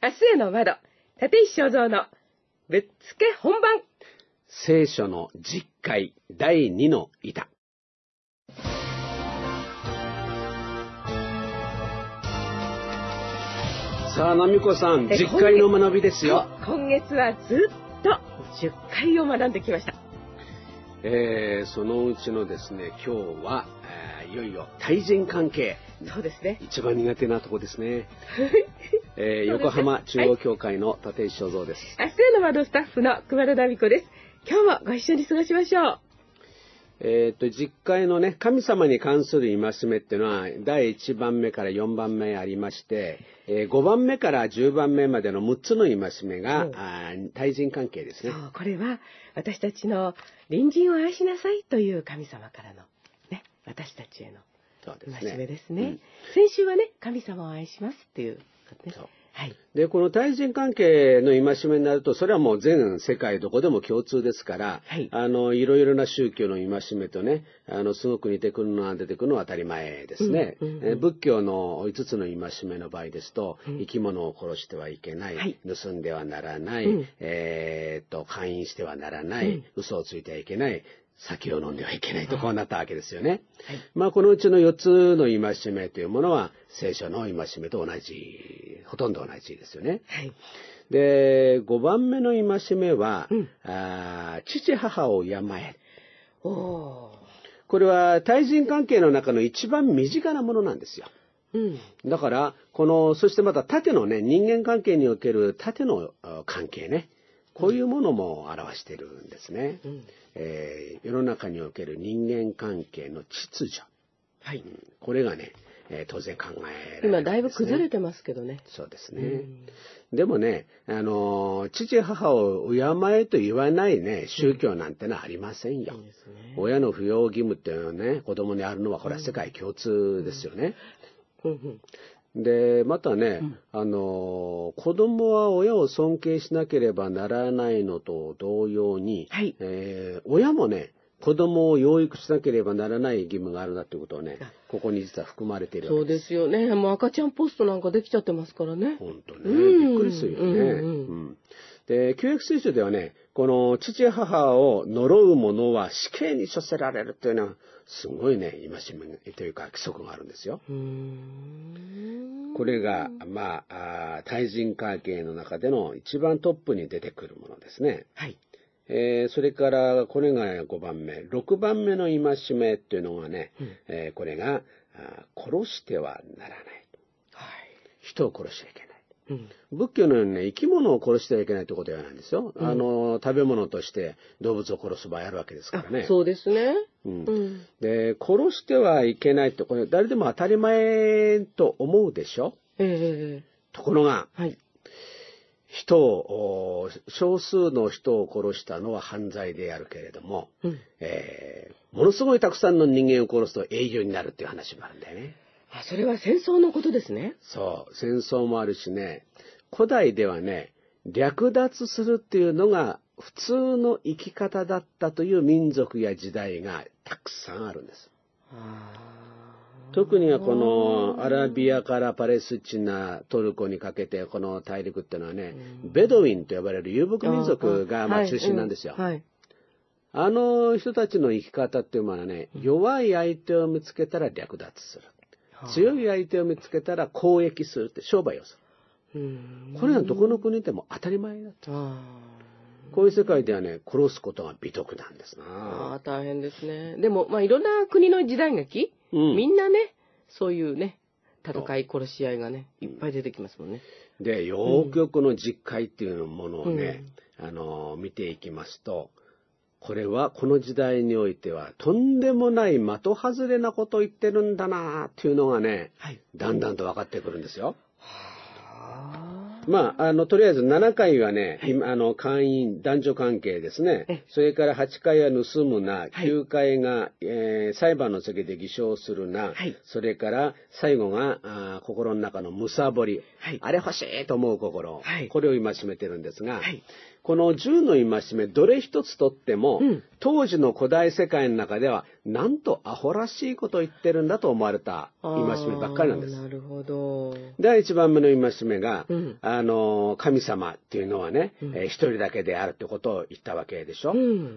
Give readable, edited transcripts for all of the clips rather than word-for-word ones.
明日への窓、立石正蔵のぶっつけ本番。 聖書の実会第2の板。さあ、なみこさん、実会の学びですよ。 今月はずっと10回を学んできました。 そのうちのですね、今日は、いよいよ対人関係。 そうですね。 一番苦手なとこですね。横浜中央教会の立石正蔵です。 明日への窓スタッフの熊田奈美子です。今日もご一緒に過ごしましょう。 実会のね、神様に関する戒めっていうのは、第1番目から4番目ありまして、5番目から10番目までの6つの戒めが、対人関係ですね。 そう、これは私たちの隣人を愛しなさいという神様からの、ね、私たちへの戒めですね。先週はね、神様を愛しますっていうことね。はい、 でこの対人関係の戒めになると、それはもう全世界どこでも共通ですから、 はい、 いろいろな宗教の戒めとね、すごく似てくるのが出てくるのは当たり前ですね。仏教の5つの戒めの場合ですと、生き物を殺してはいけない、はい、盗んではならない、姦淫してはならない、嘘をついてはいけない、酒を飲んではいけないとこうなったわけですよね。はい、まあこのうちの4つの戒めというものは聖書の戒めと同じ、ほとんど同じですよね。はい、で5番目の戒めは、父母を敬え。これは対人関係の中の一番身近なものなんですよ。だからそしてまた縦のね、人間関係における縦の関係ね、こういうものも表しているんですね。世の中における人間関係の秩序、はい、これがね、当然考えられるんですね。 今だいぶ崩れてますけどね。 そうですね。でもね、父母を敬えと言わないね、宗教なんてのはありませんよ。親の扶養義務っていうのはね、子供にあるのはこれは世界共通ですよね。でまたね、子供は親を尊敬しなければならないのと同様に、はい、親もね、子供を養育しなければならない義務があるなっていうことをね、ここに実は含まれているわけです。 そうですよね。もう赤ちゃんポストなんかできちゃってますからね。 本当ね、びっくりするよね。で旧約聖書ではね、この父母を呪う者は死刑に処せられるというのはすごいね、戒めというか規則があるんですよ。これがまあ対人関係の中での一番トップに出てくるものですね。はい。それからこれが5番目、6番目の戒めっていうのがね、これが殺してはならない、はい、人を殺しちゃいけない。仏教のようにね、生き物を殺してはいけないということではないんですよ。食べ物として動物を殺す場合あるわけですからね。 そうですね。 で殺してはいけないって、これ誰でも当たり前と思うでしょ。ところが、はい、少数の人を殺したのは犯罪であるけれども、ものすごいたくさんの人間を殺すと英雄になるっていう話もあるんだよね。 それは戦争のことですね。 そう、戦争もあるしね、古代ではね、略奪するっていうのが普通の生き方だったという民族や時代がたくさんあるんです。特にはこのアラビアからパレスチナ、トルコにかけてこの大陸っていうのはね、ベドウィンと呼ばれる遊牧民族が中心なんですよ。あの人たちの生き方っていうのはね、弱い相手を見つけたら略奪する。強い相手を見つけたら攻撃するって商売をする。これはどこの国でも当たり前だと。こういう世界ではね、殺すことが美徳なんですな。 大変ですね。でもいろんな国の時代劇、みんなね、そういうね、戦い殺し合いがね、いっぱい出てきますもんね。 でよくよくの実会っていうものをね、見ていきますと、これはこの時代においてはとんでもない的外れなことを言ってるんだなっていうのがね、だんだんと分かってくるんですよ。まあ、とりあえず7回はね、姦淫、男女関係ですね。それから8回は盗むな、9回が、裁判の席で偽証するな、それから最後が心の中のむさぼり、あれ欲しいと思う心、これを戒めてるんですが、この10の戒めどれ一つとっても、当時の古代世界の中ではなんとアホらしいことを言ってるんだと思われた戒めばっかりなんです。 なるほど。 第1番目の戒めが、 神様っていうのはね、一人だけであるってことを言ったわけでしょ。 うん、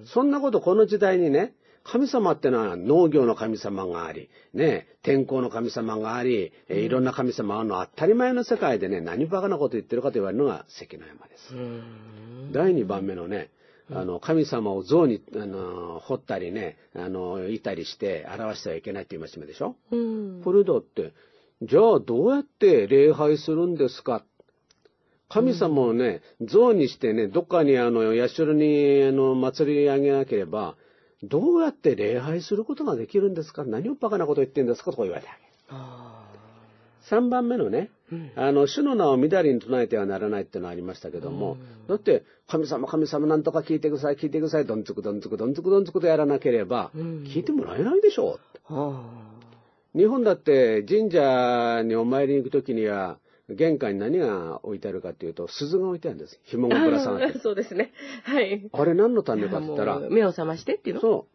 そんなことこの時代にね、神様ってのは農業の神様があり、ね、天候の神様があり、いろんな神様があるのは当たり前の世界でね、何バカなこと言ってるかと言われるのが関の山です。第2番目のね、神様を像に彫ったりね、いたりして表してはいけないって言いまでしょ。これだって、じゃあどうやって礼拝するんですか。神様をね、像にしてね、どっかに社に祭り上げなければ、どうやって礼拝することができるんですか。何をバカなこと言ってんですかとか言われたわけ。3番目のね、主の名をみだりに唱えてはならないっていうのはありましたけども、だって神様なんとか聞いてくださいどんつくとやらなければ聞いてもらえないでしょう。日本だって神社にお参りに行くときには玄関に何が置いてあるかっていうと鈴が置いてあるんです。紐がぶら下がって。 そうですね。はい。 あれ何のためかって言ったら目を覚ましてっていうの。 そう、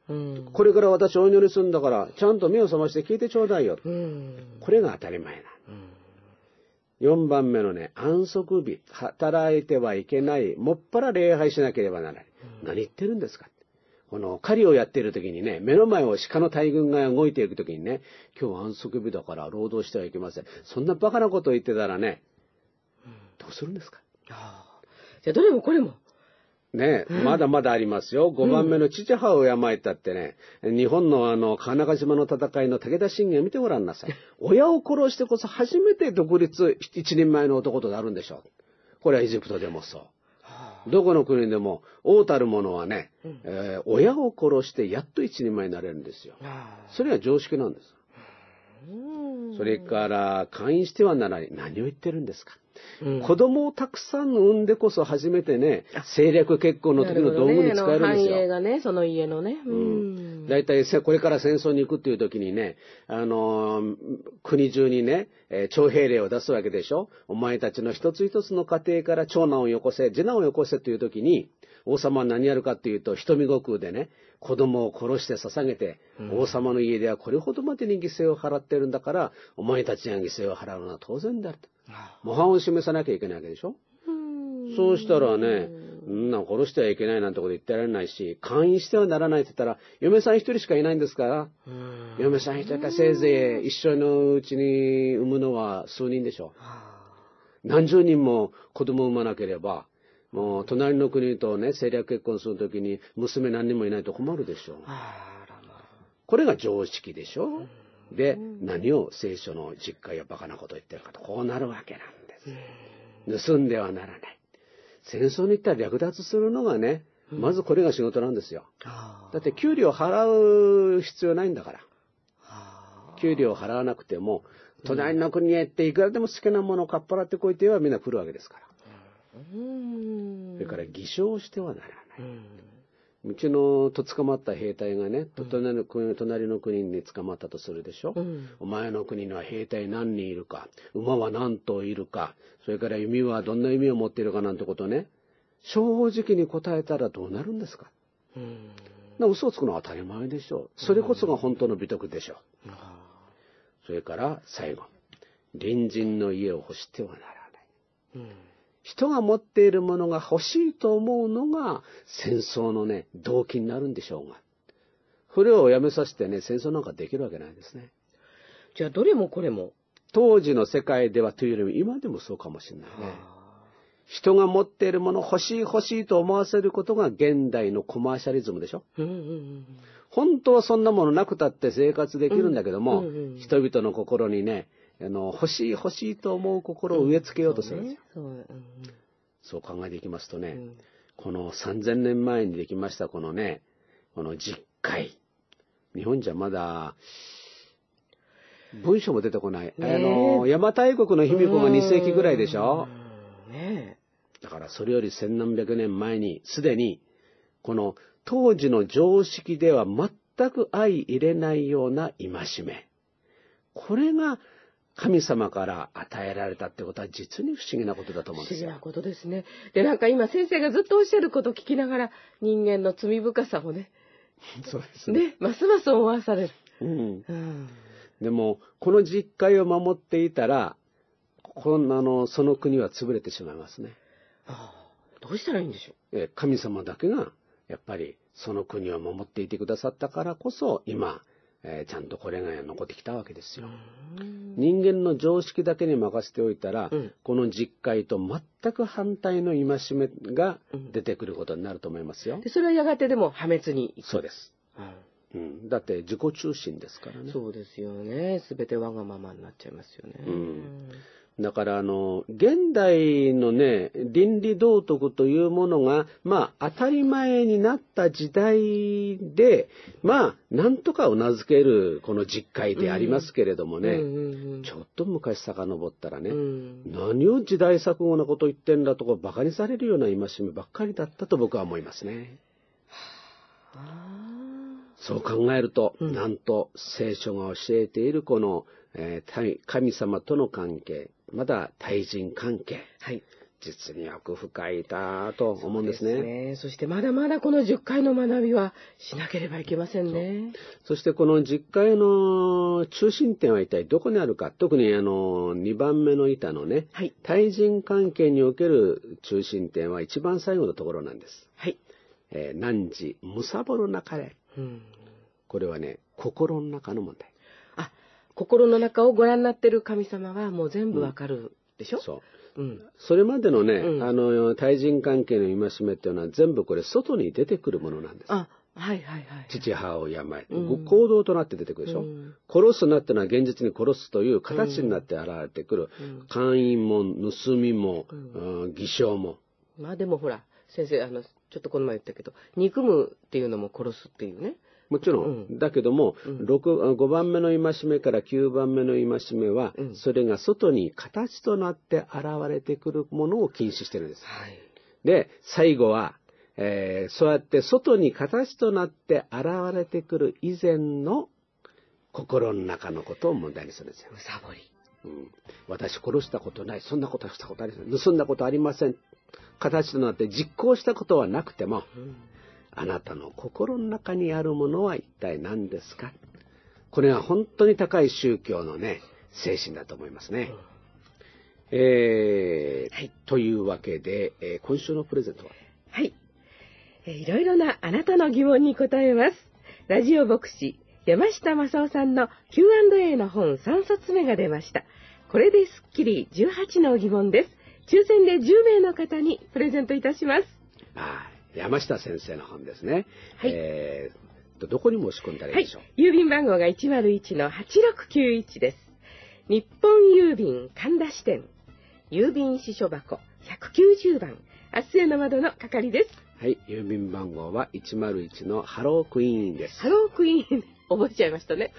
これから私お祈りするんだからちゃんと目を覚まして聞いてちょうだいよ。これが当たり前な。4番目のね、安息日、働いてはいけない、もっぱら礼拝しなければならない。何言ってるんですか。この狩りをやっている時にね、目の前を鹿の大群が動いていく時にね、今日は安息日だから労働してはいけません。そんなバカなことを言ってたらね、どうするんですか。 じゃあどれもこれも。 ね、まだまだありますよ。5番目の父母を敬いたってね、日本の川中島の戦いの武田信玄を見てごらんなさい。親を殺してこそ初めて独立一人前の男となるんでしょう。これはエジプトでもそう。どこの国でも王たる者はね、親を殺してやっと一人前になれるんですよ。それは常識なんです。それから会員してはならない。何を言ってるんですか。子供をたくさん産んでこそ初めてね、政略結婚の時の道具に使えるんですよ。 繁栄がね、その家のね。 だいたいこれから戦争に行くっていう時にね、国中にね、徴兵令を出すわけでしょ。お前たちの一つ一つの家庭から長男をよこせ、次男をよこせっていう時に、王様は何やるかっていうと、瞳悟空でね、子供を殺して捧げて、王様の家ではこれほどまでに犠牲を払ってるんだから、お前たちが犠牲を払うのは当然だと。模範を示さなきゃいけないわけでしょ。そうしたらね、殺してはいけないなんてこと言ってられないし、会員してはならないって言ったら、嫁さん一人しかいないんですから、嫁さん一人かせいぜい一生のうちに産むのは数人でしょう。何十人も子供を産まなければ、もう隣の国とね、政略結婚するときに娘何人もいないと困るでしょう。これが常識でしょ。で、何を聖書の実会やバカなこと言ってるかと、こうなるわけなんです。盗んではならない。戦争に行ったら略奪するのがね、まずこれが仕事なんですよ。だって給料払う必要ないんだから。給料払わなくても、隣の国へ行っていくらでも好きなものをかっぱらってこいって言えばみんな来るわけですから。それから偽証してはならない。うちのと捕まった兵隊がね、隣の国に捕まったとするでしょ。お前の国には兵隊何人いるか、馬は何頭いるか、それから弓はどんな弓を持っているかなんてことね、正直に答えたらどうなるんですか。嘘をつくのは当たり前でしょう。それこそが本当の美徳でしょう。それから最後、隣人の家を欲してはならない。人が持っているものが欲しいと思うのが戦争のね、動機になるんでしょうが。それをやめさせてね、戦争なんかできるわけないですね。 じゃあどれもこれも。 当時の世界ではというよりも今でもそうかもしれないね。人が持っているもの欲しいと思わせることが現代のコマーシャリズムでしょ。本当はそんなものなくたって生活できるんだけども、人々の心にね、欲しいと思う心を植え付けようとするんですよ。そう考えていきますとね、この3000年前にできましたこのね、この実会。日本じゃまだ、文章も出てこない。邪馬台国の卑弥呼が2世紀ぐらいでしょ。だからそれより千何百年前に、すでに、この当時の常識では全く相入れないような戒め。これが、神様から与えられたってことは実に不思議なことだと思うんですよ。 不思議なことですね。で、なんか今先生がずっとおっしゃることを聞きながら人間の罪深さもね。 そうですね。 ますます思わされる。 でも、この実戒を守っていたら、 その国は潰れてしまいますね。 どうしたらいいんでしょう。神様だけがやっぱりその国を守っていてくださったからこそ今、ちゃんとこれが残ってきたわけですよ。人間の常識だけに任せておいたら、この実戒と全く反対の戒めが出てくることになると思いますよ。 でそれはやがてでも破滅にいく。 そうです。だって自己中心ですからね。 そうですよね。全てわがままになっちゃいますよね。 だから現代のね、倫理道徳というものが、当たり前になった時代で、なんとかうなずけるこの実戒でありますけれどもね、ちょっと昔遡ったらね、何を時代錯誤なこと言ってんだとか馬鹿にされるような戒めばっかりだったと僕は思いますね。そう考えると、なんと聖書が教えているこの、神様との関係、まだ対人関係、実に奥深いだと思うんですね。 そしてまだまだこの10回の学びはしなければいけませんね。 そしてこの10回の中心点は一体どこにあるか。特に2番目の板のね、対人関係における中心点は一番最後のところなんです。汝むさぼるなかれ。これはね、心の中の問題。 心の中をご覧になっている神様はもう全部わかるでしょ。 それまでのね、対人関係の戒めっていうのは全部これ外に出てくるものなんです。父母を病え、行動となって出てくるでしょ。殺すなってのは現実に殺すという形になって現れてくる。姦淫も盗みも、偽証も。 でもほら先生ちょっとこの前言ったけど、憎むっていうのも殺すっていうね。 もちろん、だけども、5番目の戒めから9番目の戒めは、それが外に形となって現れてくるものを禁止してるんです。で、最後は、そうやって外に形となって現れてくる以前の心の中のことを問題にするんですよ。 むさぼり。 私殺したことない、そんなことしたことありません、盗んだことありません。形となって実行したことはなくても、あなたの心の中にあるものは一体何ですか。これは本当に高い宗教のね、精神だと思いますね。というわけで、今週のプレゼントは、 いろいろなあなたの疑問に答えます。ラジオ牧師山下正夫さんの Q&A の本3冊目が出ました。これですっきり18の疑問です。抽選で10名の方にプレゼントいたします。 山下先生の本ですね。どこに申し込んだらいいでしょう。 郵便番号が 101-8691 です。日本郵便神田支店郵便支所箱190番明日への窓の係です。 郵便番号は101のハロークイーンです。 ハロークイーン覚えちゃいましたね。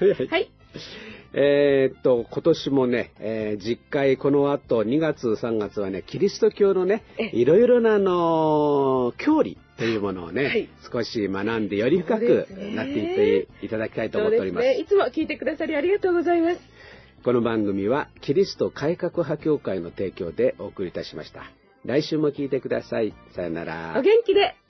今年もね、実会この後2月3月はね、キリスト教のね、いろいろな教理というものをね、少し学んでより深くなっていっていただきたいと思っております。 いつも聞いてくださりありがとうございます。 この番組はキリスト改革派協会の提供でお送りいたしました。来週も聞いてください。さよなら。 お元気で。